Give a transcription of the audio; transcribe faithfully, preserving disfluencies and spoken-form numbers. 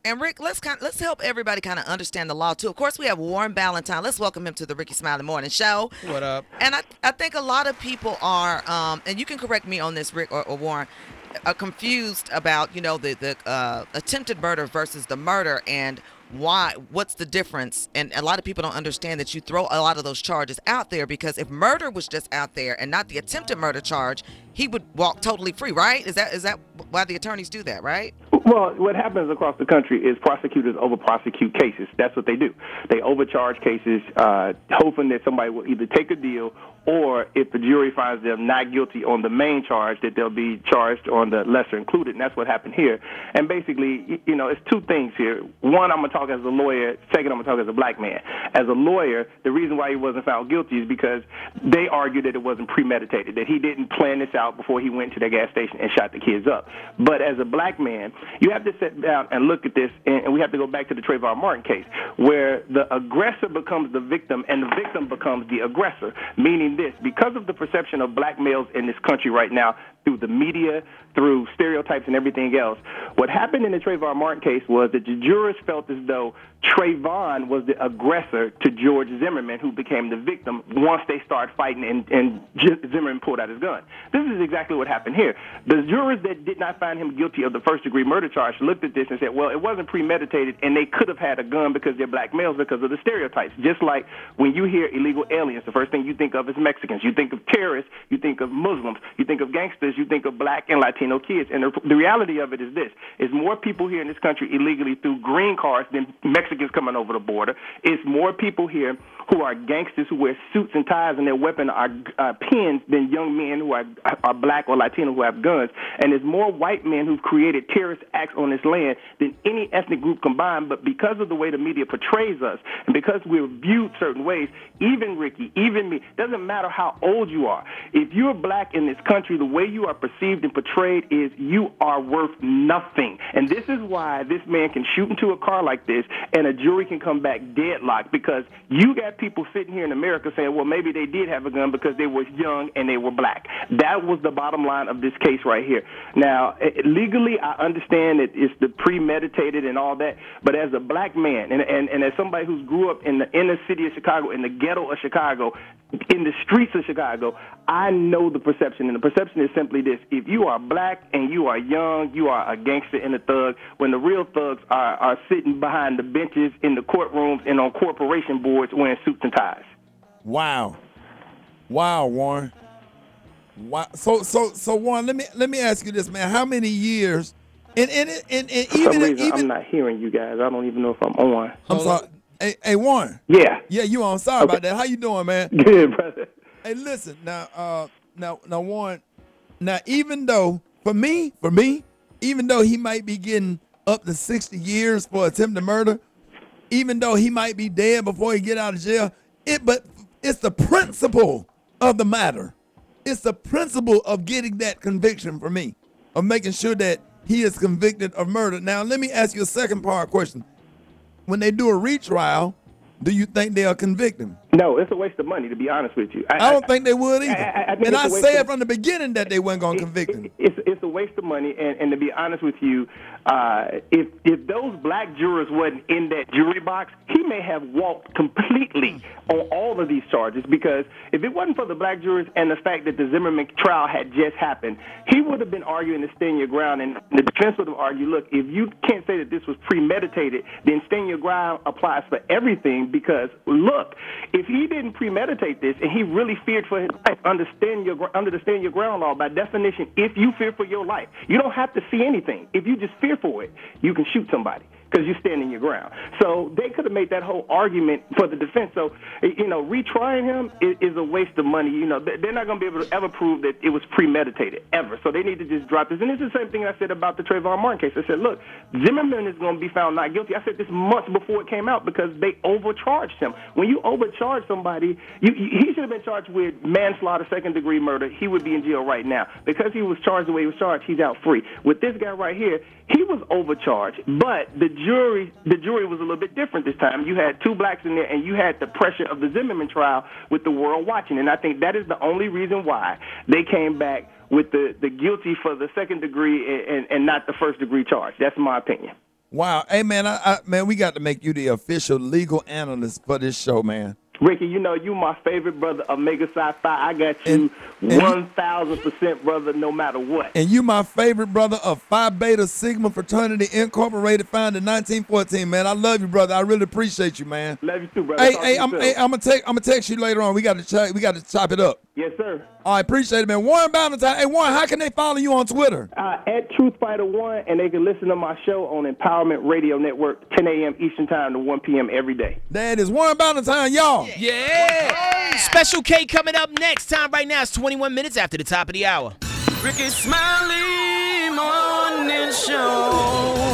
And Rick, let's kind let's help everybody kind of understand the law too. Of course, we have Warren Ballantyne. Let's welcome him to the Ricky Smiley Morning Show. What up? And I I think a lot of people are, um, and you can correct me on this, Rick or, or Warren, are confused about you know the the uh, attempted murder versus the murder and why what's the difference. And a lot of people don't understand that you throw a lot of those charges out there because if murder was just out there and not the attempted murder charge, he would walk totally free, right? Is that is that why the attorneys do that, right? Well, what happens across the country is prosecutors over-prosecute cases. That's what they do. They overcharge cases, uh, hoping that somebody will either take a deal or if the jury finds them not guilty on the main charge, that they'll be charged on the lesser included, and that's what happened here. And basically, you know, it's two things here. One, I'm going to talk as a lawyer. Second, I'm going to talk as a black man. As a lawyer, the reason why he wasn't found guilty is because they argued that it wasn't premeditated, that he didn't plan this out before he went to the gas station and shot the kids up. But as a black man, you have to sit down and look at this, and we have to go back to the Trayvon Martin case, where the aggressor becomes the victim and the victim becomes the aggressor, meaning this, because of the perception of black males in this country right now through the media, through stereotypes and everything else, what happened in the Trayvon Martin case was that the jurors felt as though Trayvon was the aggressor to George Zimmerman, who became the victim once they started fighting and, and Zimmerman pulled out his gun. This is exactly what happened here. The jurors that did not find him guilty of the first-degree murder charge looked at this and said, well, it wasn't premeditated, and they could have had a gun because they're black males because of the stereotypes. Just like when you hear illegal aliens, the first thing you think of is Mexicans. You think of terrorists. You think of Muslims. You think of gangsters. You think of black and Latino kids. And the, the reality of it is this, is more people here in this country illegally through green cards than Mexicans coming over the border. It's more people here who are gangsters who wear suits and ties and their weapon are uh, pins than young men who are, are black or Latino who have guns. And there's more white men who've created terrorist acts on this land than any ethnic group combined. But because of the way the media portrays us and because we're viewed certain ways, even Ricky, even me, doesn't matter how old you are. If you're black in this country, the way you are perceived and portrayed is you are worth nothing. And this is why this man can shoot into a car like this and a jury can come back deadlocked, because you got people sitting here in America saying, well, maybe they did have a gun because they were young and they were black. That was the bottom line of this case right here. Now, legally, I understand that it's the premeditated and all that, but as a black man and, and, and as somebody who's grew up in the inner city of Chicago, in the ghetto of Chicago, in the streets of Chicago, I know the perception, and the perception is simply this. If you are black and you are young, you are a gangster and a thug, when the real thugs are, are sitting behind the benches in the courtrooms and on corporation boards wearing suits and ties. Wow. Wow, Warren. Wow. So so so Warren, let me let me ask you this, man. How many years and and and, and For even some reason, even I'm not hearing you guys. I don't even know if I'm on. I'm sorry. Hey, hey Warren. Yeah. Yeah, you on. Sorry Okay. about that. How you doing, man? Good, brother. Hey, listen, now uh now now Warren, now even though for me, for me, even though he might be getting up to sixty years for attempted murder, even though he might be dead before he get out of jail, it but it's the principle of the matter. It's the principle of getting that conviction for me, of making sure that he is convicted of murder. Now, let me ask you a second part question. When they do a retrial, do you think they'll convict him? No, it's a waste of money, to be honest with you. I, I don't think they would either. I, I, I think and it's I a waste said of, from the beginning that they weren't going to convict him. It, it's, it's a waste of money, and, and to be honest with you, uh, if if those black jurors wasn't in that jury box, he may have walked completely on all of these charges, because if it wasn't for the black jurors and the fact that the Zimmerman trial had just happened, he would have been arguing to stand your ground, and the defense would have argued, look, if you can't say that this was premeditated, then stand your ground applies for everything, because, look, if he didn't premeditate this and he really feared for his life, understand your, under the stand your ground law, by definition, if you fear for your life, you don't have to see anything. If you just fear for it, you can shoot somebody because you're standing your ground. So they could have made that whole argument for the defense. So, you know, retrying him is, is a waste of money. You know, they're not going to be able to ever prove that it was premeditated, ever. So they need to just drop this. And it's the same thing I said about the Trayvon Martin case. I said, look, Zimmerman is going to be found not guilty. I said this months before it came out because they overcharged him. When you overcharge somebody, you, he should have been charged with manslaughter, second-degree murder. He would be in jail right now. Because he was charged the way he was charged, he's out free. With this guy right here, he was overcharged, but the jury the jury was a little bit different this time. You had two blacks in there, and you had the pressure of the Zimmerman trial with the world watching. And I think that is the only reason why they came back with the, the guilty for the second degree and, and, and not the first degree charge. That's my opinion. Wow. Hey, man, I, I, man, we got to make you the official legal analyst for this show, man. Ricky, you know you my favorite brother, Omega Psi Phi. I got you one thousand percent brother, no matter what. And you my favorite brother of Phi Beta Sigma Fraternity Incorporated, founded in nineteen fourteen. Man, I love you, brother. I really appreciate you, man. Love you too, brother. Hey, Talk hey, to I'm, you hey, soon. I'm gonna take, I'm gonna text you later on. We got to, ch- we got to chop it up. Yes, sir. All right, appreciate it, man. Warren Valentine. Hey, Warren, how can they follow you on Twitter? Uh, at Truth Fighter One, and they can listen to my show on Empowerment Radio Network, ten a.m. Eastern Time to one p.m. every day. That is Warren Valentine, y'all. Yeah. Special K coming up next. Time right now is twenty-one minutes after the top of the hour. Ricky Smiley Morning Show.